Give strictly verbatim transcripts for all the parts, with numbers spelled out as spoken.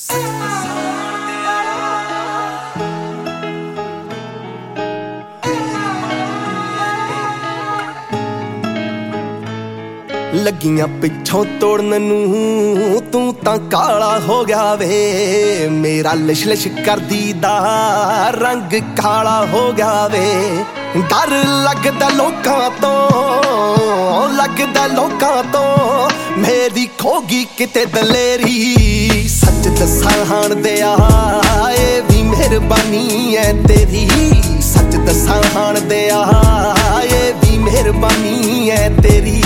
ਲੱਗੀਆਂ ਪਿੱਛੋਂ ਤੋੜਨ ਨੂੰ ਤੂੰ ਤਾਂ ਕਾਲਾ ਹੋ ਗਿਆ ਵੇ। ਮੇਰਾ ਲਿਸ਼ ਲਿਸ਼ ਕਰਦੀ ਦਾ ਰੰਗ ਕਾਲਾ ਹੋ ਗਿਆ ਵੇ। ਡਰ ਲੱਗਦਾ ਲੋਕਾਂ ਤੋਂ, ਲੱਗਦਾ ਲੋਕਾਂ ਤੋਂ ਮੇਰੀ ਖੋਗੀ ਕਿਤੇ ਦਲੇਰੀ। ਸੱਚ ਦੱਸਾਂ ਹਾਣ ਦਿਆ ਏ ਵੀ ਮਿਹਰਬਾਨੀ ਐ ਤੇਰੀ। ਸੱਚ ਦੱਸਾਂ ਹਾਣ ਦਿਆ ਏ ਵੀ ਮਿਹਰਬਾਨੀ ਐ ਤੇਰੀ।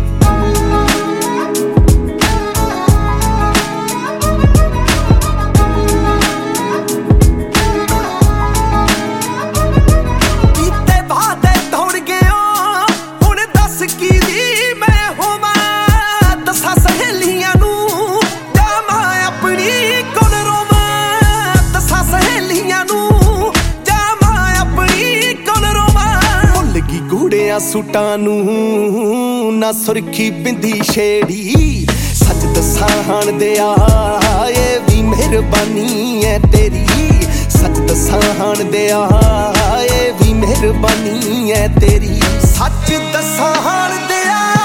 ਸੂਟਾਂ ਨੂੰ ਨਾ ਸੁਰਖੀ ਬਿੰਦੀ ਛੇੜੀ। ਸੱਚ ਦੱਸਾਂ ਹਾਣ ਦਿਆ ਏ ਵੀ ਮਿਹਰਬਾਨੀ ਐ ਤੇਰੀ। ਸੱਚ ਦੱਸਾਂ ਹਾਣ ਦਿਆ ਏ ਵੀ ਮਿਹਰਬਾਨੀ ਐ ਤੇਰੀ। ਸੱਚ ਦੱਸਾਂ ਹਾਣ ਦਿਆ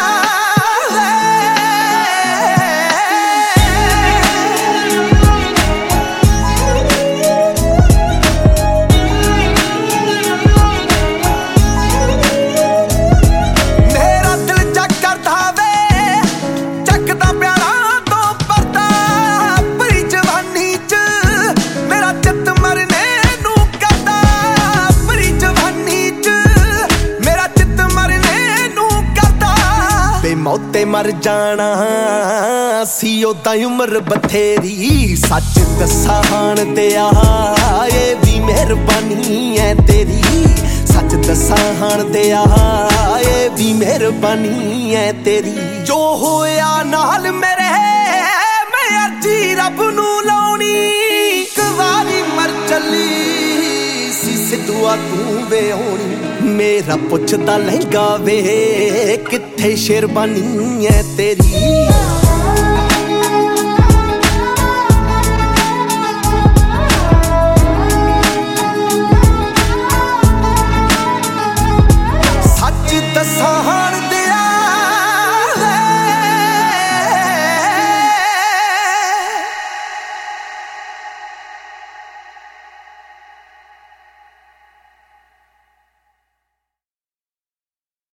ਮੌਤੇ ਮਰ ਜਾਣਾ ਸੀ ਉਦਾਂ ਉਮਰ ਬਥੇਰੀ। ਸੱਚ ਦੱਸਾਂ ਹਾਣ ਦਿਆ ਏ ਵੀ ਮਿਹਰਬਾਨੀ ਐ ਤੇਰੀ। ਸੱਚ ਦੱਸਾਂ ਹਾਣ ਦਿਆ ਏ ਵੀ ਮਿਹਰਬਾਨੀ ਐ ਤੇਰੀ। ਜੋ ਹੋਇਆ ਨਾਲ ਮੇਰੇ ਮੈਂ ਅਰਜੀ ਰੱਬ ਨੂੰ ਲਾਉਣੀ। ਇੱਕ ਵਾਰੀ ਮਰ ਚੱਲੀ ਸੀ ਸਿੱਧੂਆ ਤੂੰ ਵੇ ਹੋਣੀ। ਮੇਰਾ ਪੁੱਛਦਾ ਲਹਿੰਗਾ ਵੇ ਕਿੱਥੇ ਸ਼ੇਰਬਾਨੀ ਐ ਤੇਰੀ।